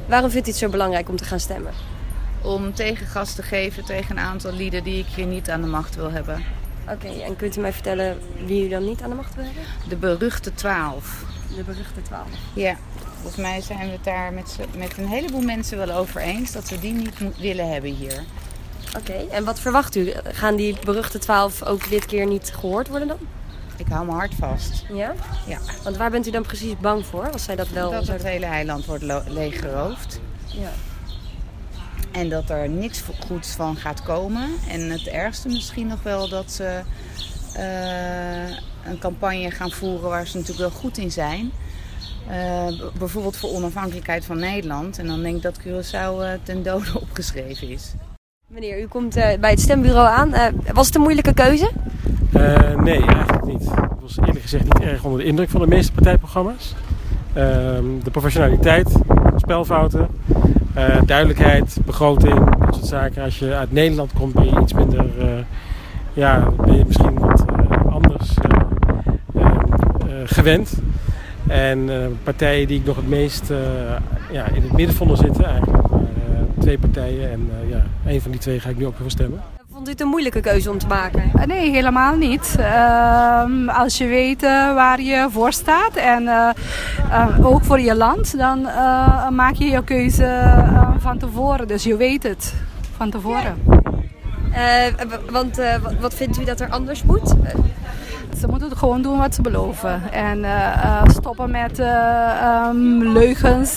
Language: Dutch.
Waarom vindt u het zo belangrijk om te gaan stemmen? Om tegengas te geven tegen een aantal lieden die ik hier niet aan de macht wil hebben. Oké, en kunt u mij vertellen wie u dan niet aan de macht wil hebben? De beruchte 12. De beruchte 12. Ja, volgens mij zijn we het daar met een heleboel mensen wel over eens dat we die niet willen hebben hier. Oké, en wat verwacht u? Gaan die beruchte 12 ook dit keer niet gehoord worden dan? Ik hou mijn hart vast. Ja? Ja. Want waar bent u dan precies bang voor? Als zij dat wel Dat het zouden... hele eiland wordt leeggeroofd. Ja. En dat er niks goeds van gaat komen. En het ergste misschien nog wel dat ze een campagne gaan voeren waar ze natuurlijk wel goed in zijn. Bijvoorbeeld voor onafhankelijkheid van Nederland. En dan denk ik dat Curaçao ten dode opgeschreven is. Meneer, u komt bij het stembureau aan. Was het een moeilijke keuze? Nee, eigenlijk niet. Ik was eerlijk gezegd niet erg onder de indruk van de meeste partijprogramma's. De professionaliteit, spelfouten, duidelijkheid, begroting, dat soort zaken. Als je uit Nederland komt ben je iets minder, ben je misschien wat anders gewend. En partijen die ik nog het meest in het midden vond zitten eigenlijk, twee partijen. En één van die twee ga ik nu ook voor stemmen. Vond u het een moeilijke keuze om te maken? Nee, helemaal niet. Als je weet waar je voor staat en ook voor je land, dan maak je je keuze van tevoren. Dus je weet het van tevoren. Wat vindt u dat er anders moet? Ze moeten gewoon doen wat ze beloven. En stoppen met leugens